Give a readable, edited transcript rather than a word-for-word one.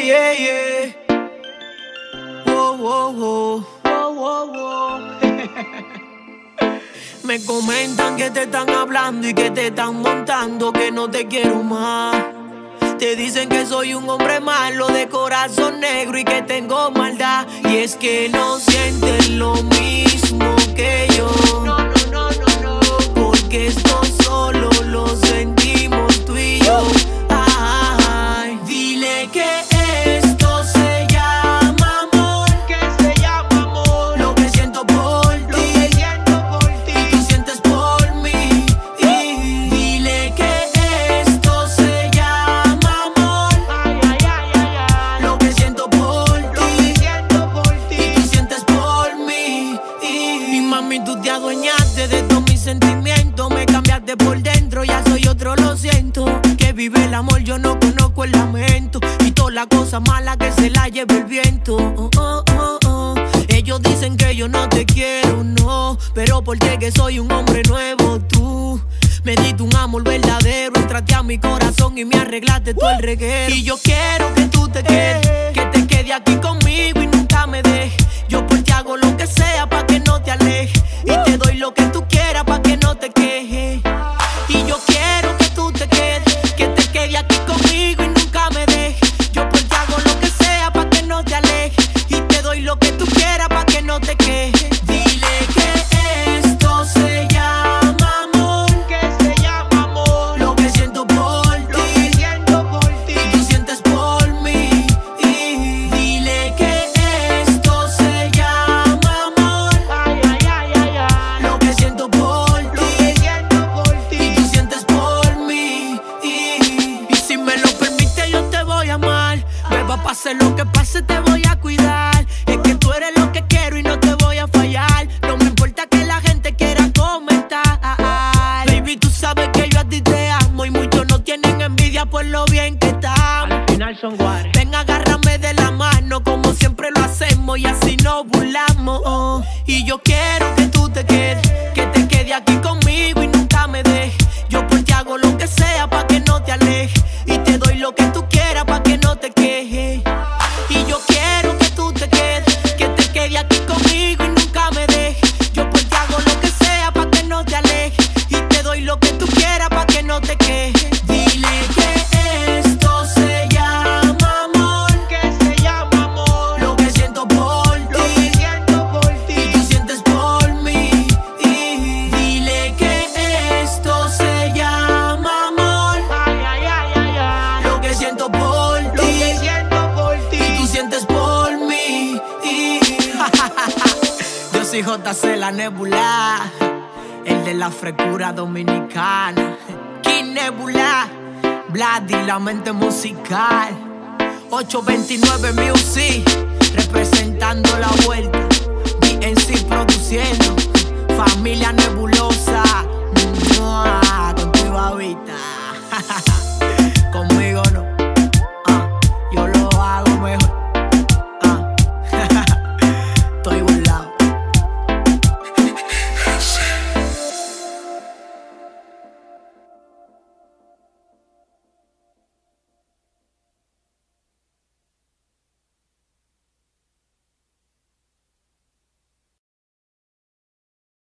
yeah, yeah. Wow, wow, wow. Wow, wow, wow. Me comentan que te están hablando y que te están montando, que no te quiero más. Te dicen que soy un hombre malo de corazón negro y que tengo maldad. Y es que no sientes lo mismo que yo. No, no, no, no, no. Porque esto solo lo sentimos tú y yo. Ay, dile que esto se llama amor. ¿Qué se llama amor? Lo que siento por Lo ti. que siento por ti. Y tú sientes por mí. Y dile que esto se llama amor. Ay, ay, ay, ay, ay. Lo que siento por Lo ti. que siento por ti. Y tú sientes por mí. Y mami, tú te adueñaste de todos mis sentimientos. Me cambiaste por dentro, ya soy otro, lo siento. Que vive el amor, yo no conozco el lamento. Y todas las cosas malas que se la lleve el viento. Oh, oh, oh, oh. Ellos dicen que yo no te quiero, no. Pero porque que soy un hombre nuevo, tú me diste un amor verdadero. Entraste a mi corazón y me arreglaste todo el reguero. Y yo quiero que tú te quedes, que te quedes aquí conmigo y nunca me dejes. Yo por ti hago lo que sea pa' que no te alejes. Y te doy lo que tú quieras pa' que no te quejes. Y yo quiero que tú te quedes aquí conmigo y nunca me dejes. Yo por ti hago lo que sea pa' que no te alejes. Y te doy lo que tú quieras pa' que no te quejes. Dile que esto se llama amor. ¿Qué se llama amor? Lo que siento por Lo que ti. siento por ti. Y tú sientes por mí. Y dile que esto se llama amor. Ay, ay, ay, ay, ay. Lo que siento por Lo ti. que siento por ti. Y tú sientes por mí. Y si me lo permite yo te voy a amar. Beba, pase lo que pase te voy a cuidar. Es que tú eres lo que quiero y no te voy a fallar. No me importa que la gente quiera comentar. Baby, tú sabes que yo a ti te amo. Y muchos no tienen envidia por lo bien que estamos. Al final son guares. Ven, agárrame de la mano como siempre lo hacemos y así nos burlamos. Y yo quiero que tú te quedes aquí conmigo y nunca me dejes. Yo por ti hago lo que sea pa' que no te alejes. Y te doy lo que tú quieras pa' que no te quejes. Y yo quiero que tú te quedes aquí conmigo y nunca me dejes. Yo por ti hago lo que sea pa' que no te alejes. Y te doy lo que tú quieras pa' que no te quejes. Dile que esto se llama amor. ¿Qué se llama amor? Lo que siento por Lo que ti. siento por ti. Y tú sientes por mí. Y dile que esto se llama amor. Ay, ay, ay, ay, ay. Lo que siento por Lo ti. que siento por ti. Y tú sientes por mí. Yo soy JC La Nebula, el de la frescura dominicana. King Nebula, Vladi, la mente musical. 829 Music, representando la vuelta. DNC produciendo, familia nebulosa.